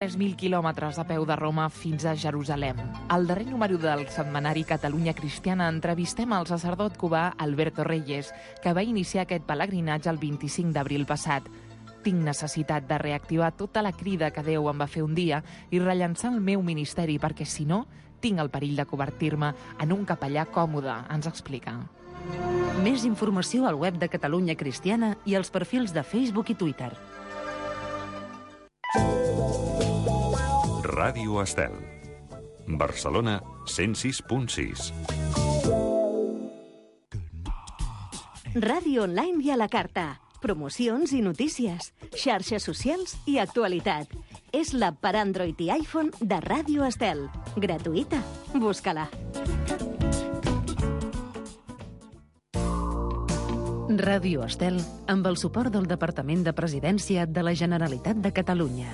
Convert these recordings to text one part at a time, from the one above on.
3.000 quilòmetres a peu de Roma fins a Jerusalem. Al darrer número del setmanari Catalunya Cristiana entrevistem al sacerdot cubà Alberto Reyes, que va iniciar aquest pelegrinatge el 25 d'abril passat. Tinc necessitat de reactivar tota la crida que Déu em va fer un dia i rellançar el meu ministeri perquè, si no, tinc el perill de convertir-me en un capellà còmode, ens explica. Més informació al web de Catalunya Cristiana i als perfils de Facebook i Twitter. Ràdio Estel. Barcelona 106.6. Ràdio online i a la carta. Promocions i notícies, xarxes socials i actualitat. És l'app per Android i iPhone de Ràdio Estel. Gratuïta. Busca-la. Ràdio Estel, amb el suport del Departament de Presidència de la Generalitat de Catalunya.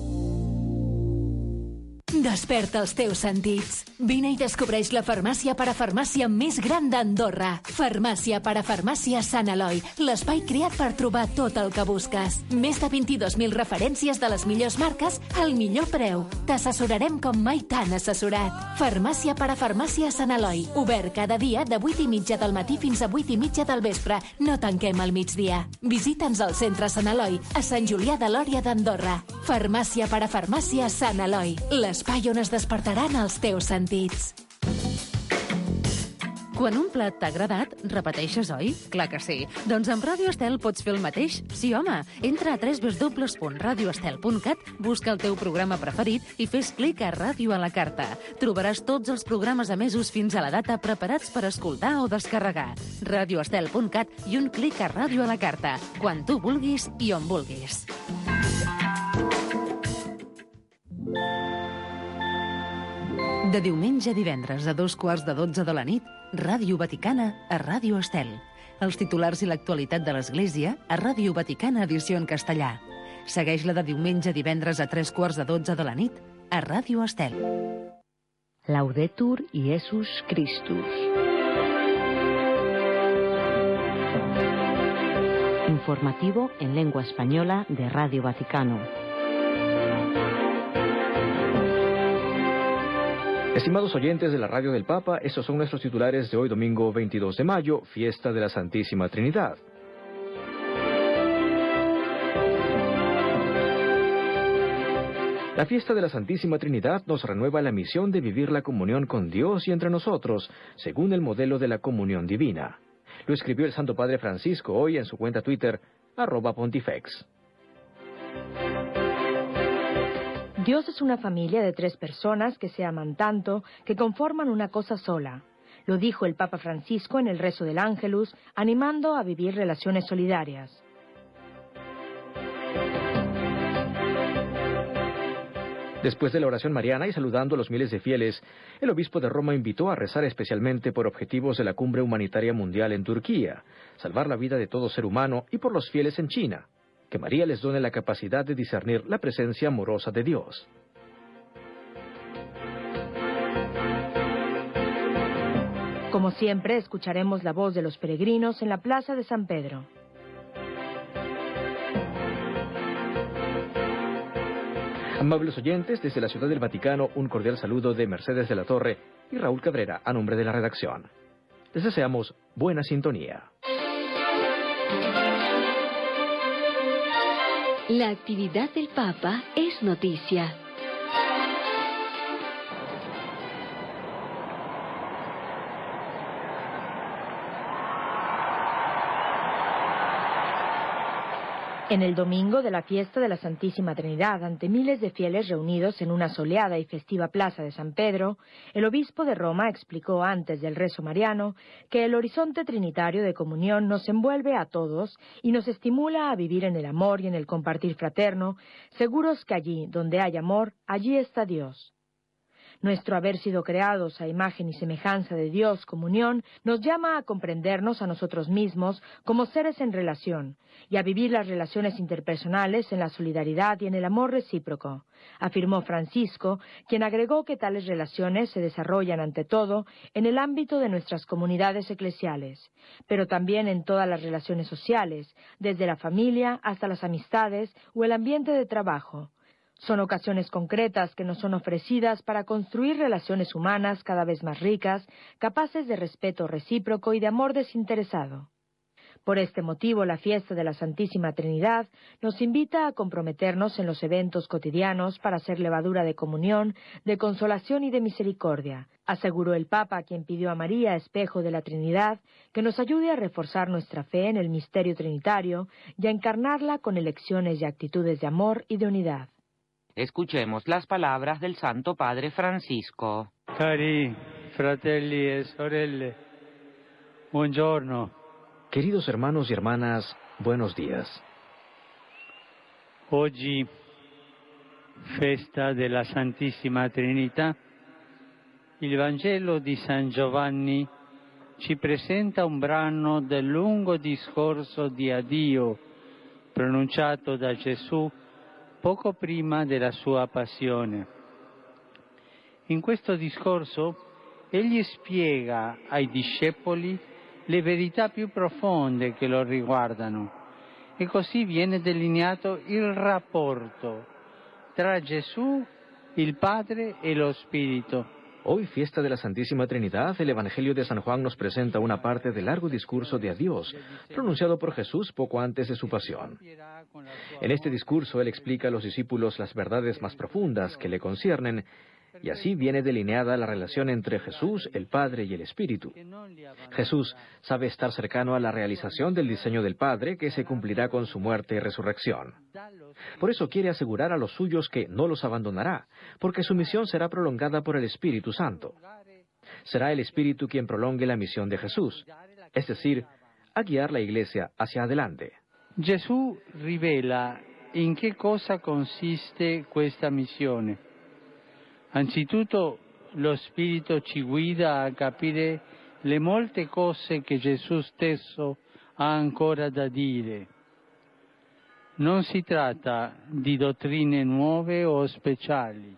Desperta els teus sentits. Vine i descobreix la farmàcia parafarmàcia més gran d'Andorra. Farmàcia parafarmàcia Sant Eloi, l'espai creat per trobar tot el que busques. Més de 22.000 referències de les millors marques al millor preu. T'assessorarem com mai t'han assessorat. Farmàcia parafarmàcia Sant Eloi, obert cada dia de 8:30 del matí fins a 8:30 del vespre. No tanquem al migdia. Visita'ns al centre Sant Eloi, a Sant Julià de Lòria d'Andorra. Farmàcia parafarmàcia Sant Eloi, l'espai on es despertaran els teus sentits. Quan un plat t'ha agradat, repeteixes, oi? Clar que sí. Doncs amb Ràdio Estel pots fer el mateix. Sí, home. Entra a www.radioestel.cat, busca el teu programa preferit i fes clic a Ràdio a la carta. Trobaràs tots els programes emesos fins a la data preparats per escoltar o descarregar. radioestel.cat i un clic a Ràdio a la carta. Quan tu vulguis i on vulguis. De diumenge a divendres a 11:15 de la nit, Ràdio Vaticana a Ràdio Estel. Els titulars i l'actualitat de l'Església a Ràdio Vaticana edició en castellà. Segueix-la de diumenge a divendres a 11:45 de la nit a Ràdio Estel. Laudetur Iesus Christus. Informativo en lengua española de Radio Vaticano. Estimados oyentes de la Radio del Papa, estos son nuestros titulares de hoy domingo 22 de mayo, fiesta de la Santísima Trinidad. La fiesta de la Santísima Trinidad nos renueva la misión de vivir la comunión con Dios y entre nosotros, según el modelo de la comunión divina. Lo escribió el Santo Padre Francisco hoy en su cuenta Twitter, @pontifex. Dios es una familia de 3 personas que se aman tanto que conforman una cosa sola. Lo dijo el Papa Francisco en el rezo del Ángelus, animando a vivir relaciones solidarias. Después de la oración mariana y saludando a los miles de fieles, el obispo de Roma invitó a rezar especialmente por objetivos de la Cumbre Humanitaria Mundial en Turquía, salvar la vida de todo ser humano y por los fieles en China. Que María les done la capacidad de discernir la presencia amorosa de Dios. Como siempre, escucharemos la voz de los peregrinos en la Plaza de San Pedro. Amables oyentes, desde la Ciudad del Vaticano, un cordial saludo de Mercedes de la Torre y Raúl Cabrera a nombre de la redacción. Les deseamos buena sintonía. La actividad del Papa es noticia. En el domingo de la fiesta de la Santísima Trinidad, ante miles de fieles reunidos en una soleada y festiva plaza de San Pedro, el obispo de Roma explicó antes del rezo mariano que el horizonte trinitario de comunión nos envuelve a todos y nos estimula a vivir en el amor y en el compartir fraterno, seguros que allí donde hay amor, allí está Dios. Nuestro haber sido creados a imagen y semejanza de Dios, comunión, nos llama a comprendernos a nosotros mismos como seres en relación y a vivir las relaciones interpersonales en la solidaridad y en el amor recíproco, afirmó Francisco, quien agregó que tales relaciones se desarrollan ante todo en el ámbito de nuestras comunidades eclesiales, pero también en todas las relaciones sociales, desde la familia hasta las amistades o el ambiente de trabajo. Son ocasiones concretas que nos son ofrecidas para construir relaciones humanas cada vez más ricas, capaces de respeto recíproco y de amor desinteresado. Por este motivo, la fiesta de la Santísima Trinidad nos invita a comprometernos en los eventos cotidianos para ser levadura de comunión, de consolación y de misericordia, aseguró el Papa, quien pidió a María, espejo de la Trinidad, que nos ayude a reforzar nuestra fe en el misterio trinitario y a encarnarla con elecciones y actitudes de amor y de unidad. Escuchemos las palabras del Santo Padre Francisco. Cari fratelli e sorelle, buongiorno. Queridos hermanos y hermanas, buenos días. Oggi, festa della Santissima Trinità, il Vangelo di San Giovanni ci presenta un brano del lungo discorso di addio pronunciato da Gesù poco prima della sua passione. In questo discorso egli spiega ai discepoli le verità più profonde che lo riguardano e così viene delineato il rapporto tra Gesù, il Padre e lo Spirito. Hoy, fiesta de la Santísima Trinidad, el Evangelio de San Juan nos presenta una parte del largo discurso de adiós, pronunciado por Jesús poco antes de su pasión. En este discurso, él explica a los discípulos las verdades más profundas que le conciernen, y así viene delineada la relación entre Jesús, el Padre y el Espíritu. Jesús sabe estar cercano a la realización del diseño del Padre, que se cumplirá con su muerte y resurrección. Por eso quiere asegurar a los suyos que no los abandonará, porque su misión será prolongada por el Espíritu Santo. Será el Espíritu quien prolongue la misión de Jesús, es decir, a guiar la Iglesia hacia adelante. Gesù rivela in che cosa consiste questa missione. Anzitutto lo Spirito ci guida a capire le molte cose che Gesù stesso ha ancora da dire. Non si tratta di dottrine nuove o speciali,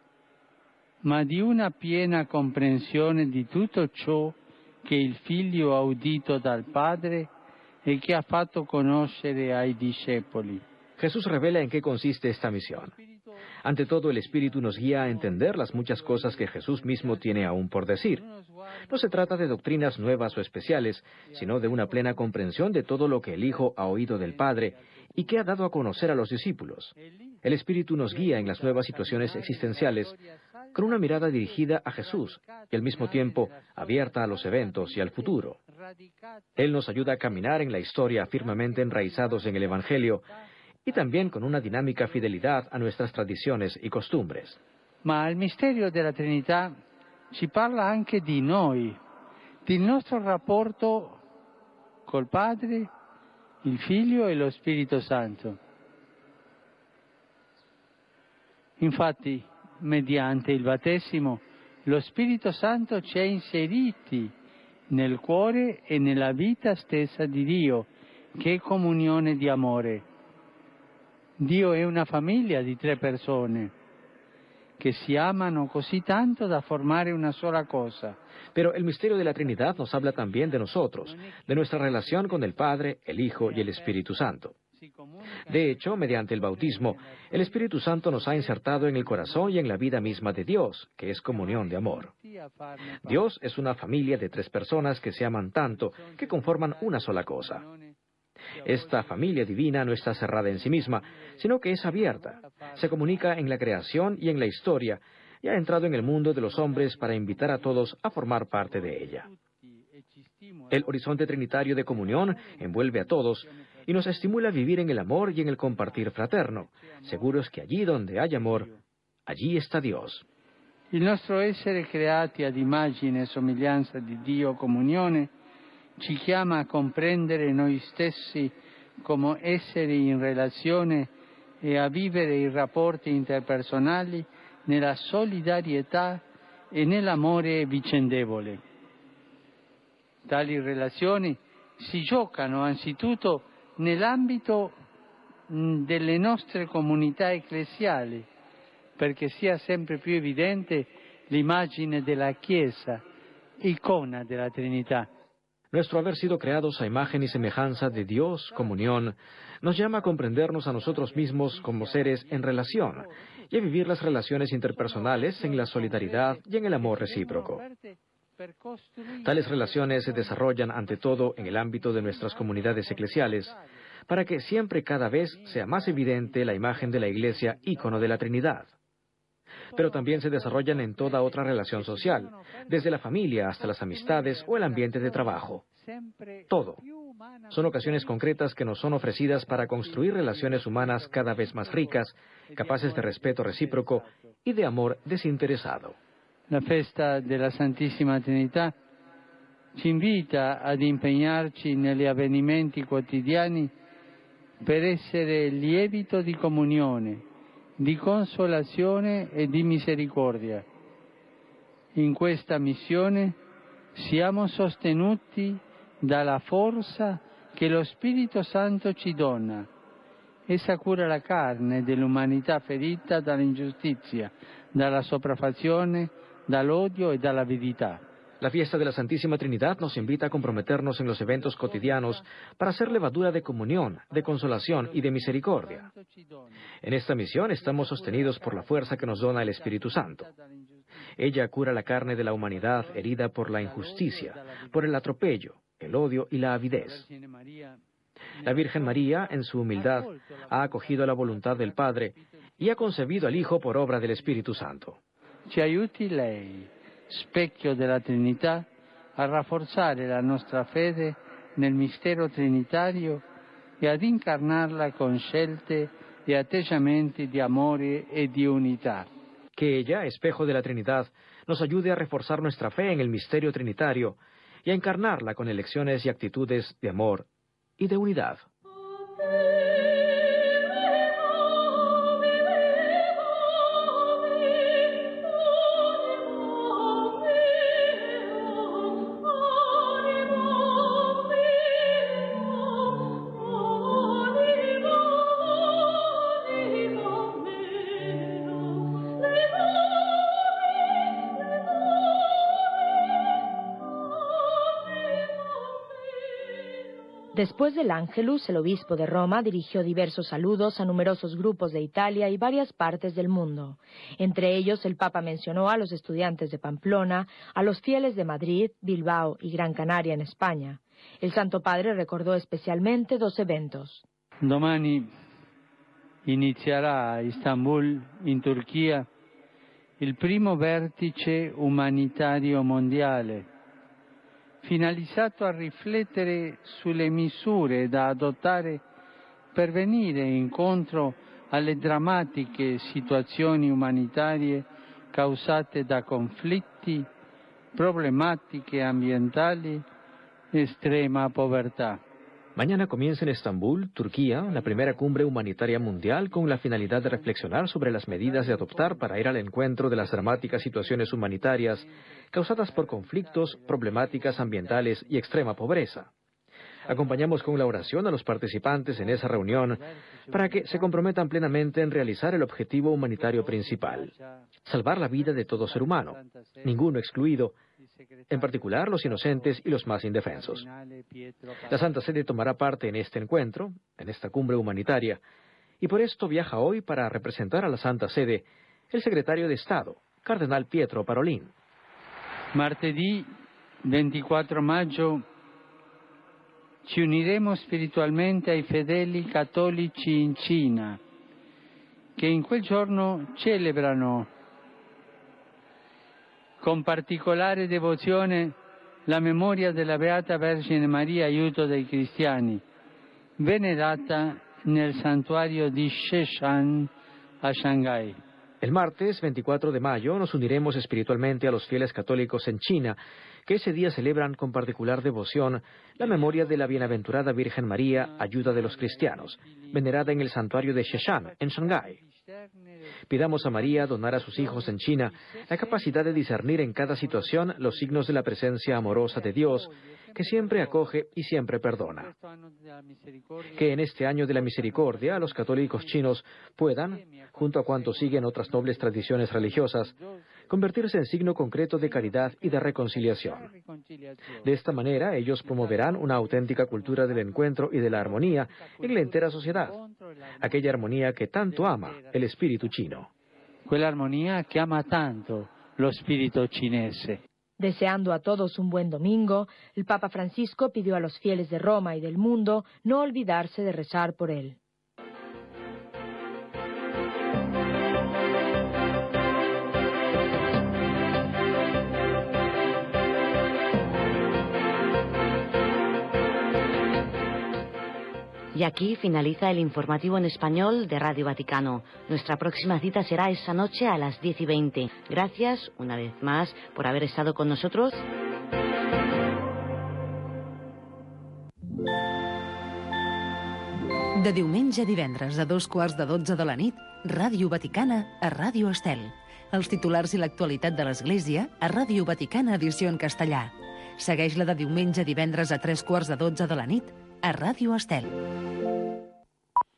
ma di una piena comprensione di tutto ciò che il Figlio ha udito dal Padre e che ha fatto conoscere ai discepoli. Jesús revela en qué consiste esta misión. Ante todo, el Espíritu nos guía a entender las muchas cosas que Jesús mismo tiene aún por decir. No se trata de doctrinas nuevas o especiales, sino de una plena comprensión de todo lo que el Hijo ha oído del Padre y que ha dado a conocer a los discípulos. El Espíritu nos guía en las nuevas situaciones existenciales con una mirada dirigida a Jesús y al mismo tiempo abierta a los eventos y al futuro. Él nos ayuda a caminar en la historia firmemente enraizados en el Evangelio y también con una dinámica fidelidad a nuestras tradiciones y costumbres. Ma il mistero della Trinità ci parla anche di noi, del nostro rapporto col Padre, il Figlio e lo Spirito Santo. Infatti, mediante il battesimo, lo Spirito Santo ci ha inseriti nel cuore e nella vita stessa di Dio, che è comunione di amore. Dio è una famiglia di 3 persone che si amano così tanto da formare una sola cosa. Pero el misterio de la Trinidad nos habla también de nosotros, de nuestra relación con el Padre, el Hijo y el Espíritu Santo. De hecho, mediante el bautismo, el Espíritu Santo nos ha insertado en el corazón y en la vida misma de Dios, que es comunión de amor. Dios es una familia de 3 personas que se aman tanto que conforman una sola cosa. Esta familia divina no está cerrada en sí misma, sino que es abierta, se comunica en la creación y en la historia, y ha entrado en el mundo de los hombres para invitar a todos a formar parte de ella. El horizonte trinitario de comunión envuelve a todos y nos estimula a vivir en el amor y en el compartir fraterno, seguros que allí donde hay amor, allí está Dios. Il nostro essere creati ad immagine e somiglianza di Dio, comunione, ci chiama a comprendere noi stessi come esseri in relazione e a vivere i rapporti interpersonali nella solidarietà e nell'amore vicendevole. Tali relazioni si giocano anzitutto nell'ambito delle nostre comunità ecclesiali, perché sia sempre più evidente l'immagine della Chiesa, icona della Trinità. Nuestro haber sido creados a imagen y semejanza de Dios, comunión, nos llama a comprendernos a nosotros mismos como seres en relación y a vivir las relaciones interpersonales en la solidaridad y en el amor recíproco. Tales relaciones se desarrollan ante todo en el ámbito de nuestras comunidades eclesiales, para que siempre y cada vez sea más evidente la imagen de la Iglesia, ícono de la Trinidad. Pero también se desarrollan en toda otra relación social, desde la familia hasta las amistades o el ambiente de trabajo. Todo. Son ocasiones concretas que nos son ofrecidas para construir relaciones humanas cada vez más ricas, capaces de respeto recíproco y de amor desinteresado. La festa della Santissima Trinità ci invita ad impegnarci negli avvenimenti quotidiani per essere lievito di comunione, di consolazione e di misericordia. In questa missione siamo sostenuti dalla forza che lo Spirito Santo ci dona. Essa cura la carne dell'umanità ferita dall'ingiustizia, dalla sopraffazione, dall'odio e dall'avidità. La fiesta de la Santísima Trinidad nos invita a comprometernos en los eventos cotidianos para ser levadura de comunión, de consolación y de misericordia. En esta misión estamos sostenidos por la fuerza que nos dona el Espíritu Santo. Ella cura la carne de la humanidad herida por la injusticia, por el atropello, el odio y la avidez. La Virgen María, en su humildad, ha acogido la voluntad del Padre y ha concebido al Hijo por obra del Espíritu Santo. Ci aiuti lei, specchio della Trinità, a rafforzare la nostra fede nel mistero trinitario e ad incarnarla con scelte e atteggiamenti di amore e di unità. Que ella, espejo de la Trinidad, nos ayude a reforzar nuestra fe en el misterio trinitario y a encarnarla con elecciones y actitudes de amor y de unidad. Después del Ángelus, el obispo de Roma dirigió diversos saludos a numerosos grupos de Italia y varias partes del mundo. Entre ellos, el Papa mencionó a los estudiantes de Pamplona, a los fieles de Madrid, Bilbao y Gran Canaria en España. El Santo Padre recordó especialmente 2 eventos. Domani inizierà a Istanbul, in Turchia, il primo vertice umanitario mondiale, finalizzato a riflettere sulle misure da adottare per venire incontro alle drammatiche situazioni umanitarie causate da conflitti, problematiche ambientali e estrema povertà. Mañana comienza en Estambul, Turquía, la primera cumbre humanitaria mundial con la finalidad de reflexionar sobre las medidas de adoptar para ir al encuentro de las dramáticas situaciones humanitarias causadas por conflictos, problemáticas ambientales y extrema pobreza. Acompañamos con la oración a los participantes en esa reunión para que se comprometan plenamente en realizar el objetivo humanitario principal: salvar la vida de todo ser humano, ninguno excluido, en particular los inocentes y los más indefensos. La Santa Sede tomará parte en este encuentro, en esta cumbre humanitaria, y por esto viaja hoy para representar a la Santa Sede el secretario de Estado, Cardenal Pietro Parolin. Martedì 24 maggio ci uniremo spiritualmente ai fedeli cattolici in Cina, che in quel giorno celebrano con particolare devozione la memoria della Beata Vergine Maria, aiuto dei cristiani, venerata nel santuario di Sheshan a Shanghái. El martes 24 de mayo nos uniremos espiritualmente a los fieles católicos en China, que ese día celebran con particular devoción la memoria de la bienaventurada Virgen María, ayuda de los cristianos, venerada en el santuario de Sheshan, en Shanghái. Pidamos a María donar a sus hijos en China la capacidad de discernir en cada situación los signos de la presencia amorosa de Dios, que siempre acoge y siempre perdona. Que en este año de la misericordia los católicos chinos puedan, junto a cuantos siguen otras nobles tradiciones religiosas, convertirse en signo concreto de caridad y de reconciliación. De esta manera, ellos promoverán una auténtica cultura del encuentro y de la armonía en la entera sociedad, aquella armonía que tanto ama el espíritu chino. Quella armonía que ama tanto lo espíritu cinese. Deseando a todos un buen domingo, el Papa Francisco pidió a los fieles de Roma y del mundo no olvidarse de rezar por él. Y aquí finaliza el informativo en español de Radio Vaticano. Nuestra próxima cita será esta noche a las 10:20. Gracias, una vez más, por haber estado con nosotros. De diumenge a divendres a 2:15 de la nit, Ràdio Vaticana a Ràdio Estel. Els titulars i l'actualitat de l'Església a Ràdio Vaticana edició en castellà. Segueix-la de diumenge a divendres a 3:15 de la nit a Ràdio Estel.